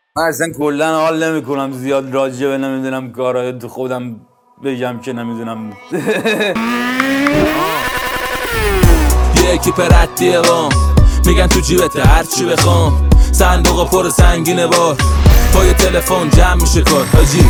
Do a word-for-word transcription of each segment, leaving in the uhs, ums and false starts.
من اصلا کلا حال نمیکنم زیاد راجع به نمیدونم کارهای تو خودم بگم که نمیدونم. یه اکیپ ردیه بام میگن تو جیبته هرچی بخوام، صندوق پر سنگینه بار با یه تلفن جمع میشه کار، حاجی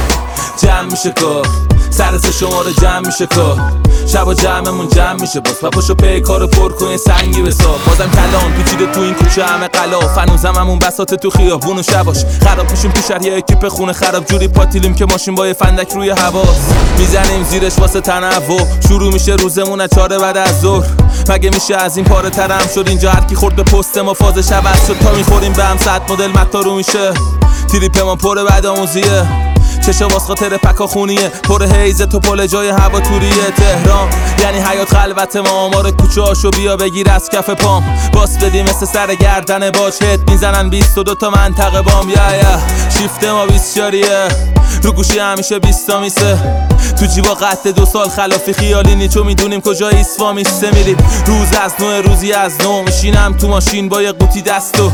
جمع میشه کار، سرس شماره جمع میشه کار، شب و جمعمون جمع میشه باز و پاشو پی کارو پر کن سنگی بساب. بازم کلام پیچیده تو این کوچه همه قلاف، هنوزم همون بساط تو خیابون و شباش خراب میشیم تو شهر، یه اکیپ خونه خراب جوری پاتیلیم که ماشین با یه فندک روی هواست، میزنیم زیرش واسه تنوع، شروع میشه روزمون از چاره بعد از ظهر. مگه میشه از این پاره ترم شد اینجا هر کی خورد به پست ما فازش عوض شد، تا میخوریم به هم صد مدل متا رو میشه، تریپ ما پر بعد آموزیه، چشا واس خاطر پکا خونیه، پر هیزه تو پل جای هوا توریه. تهران یعنی حیات خلوت ما، آمار کوچه هاشو بیا بگیر از کف پام، باس بدی مثل سر گردن باج، هد میزنن بیست و دو تا منطقه بام، یا یا شیفت ما بیسیاریه، رو گوشی همیشه بیستا میسه، تو جیبا قطع دو سال خلافی خیالی نیچو میدونیم کجا ایسوا میسته، میریم روز از نوع روزی از نو، میشینم تو ماشین با یه قوطی دستو،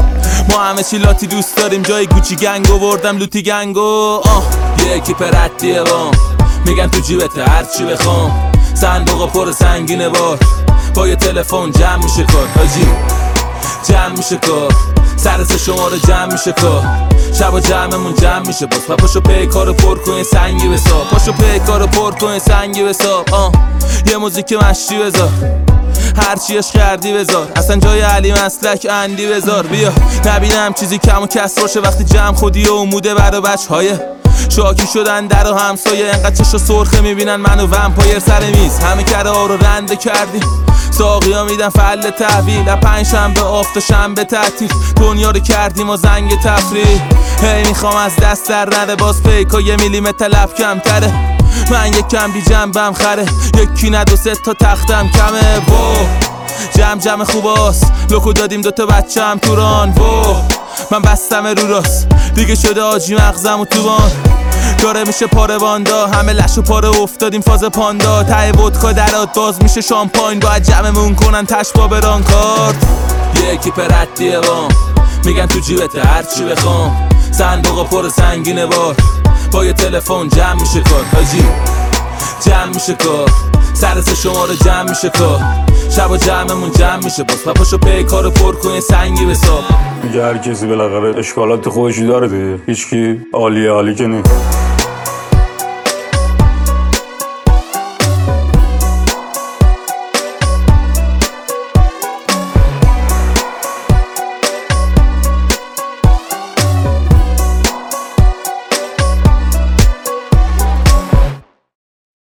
ما همه چی لاتی دوست داریم، جای گوچی گنگو بردم لوتی گنگو. آه یه اکیپ ردیه بام میگن تو جیبته هرچی بخوام، صندوق پر سنگینه بار با یه تلفن جمع میشه کار، حاجی جمع میشه کار، سرس شماره جمع میشه کار، شب و جمعمون جمع میشه باز و پاشو پی کارو پر کن سنگی بساب، پاشو پی کارو پر کن سنگی بساب. آه یه موزیک مشتی بذار، هرچی عشق کردی بذار، اصلا جای علی مسلک اندی بذار، بیا نبینم چیزی کم و کس باشه وقتی جمع خودی و اوموده برا بچ های شاکی شدن در و همسایه، انقدر چشا سرخه میبینن منو ومپایر سر میز، همه کره ها رو رنده کردیم، ساقی ها میدن فل تحویل، پنج شنبه آفت و شنبه تعطیل، دنیا رو کردیم و زنگ تفریح، هی میخوام از دست در نره، باز پیکا یه میلیمتر لب کمتره، من یک کم بی جنبم خره، یکی نه دو سه تا تختم کمه، وو جمع جمع خوباست، لوکو دادیم دوتا بچه هم توران، وو من بستم رو راست دیگه شده آجی مغزم و توبان، داره میشه پاره باندا، همه لش و پاره افتادیم فاز پاندا، ته ودکا درات باز میشه شامپاین، باید جمعمون کنن تشبا بران کارت. یه اکیپ ردیه بام میگن تو جیبته هرچی بخوام، صندوق پر سنگینه بار با یه تلفن جمع میشه کار، حاجی جمع میشه کار، سرس شماره جمع میشه کار، شب و جمعمون جمع میشه باز و پاشو پی کارو پر کن سنگی بساب. میگه هر کسی بالاخره اشکالات خودشی داره دیگه، هیچکی عالیه عالی که نیست.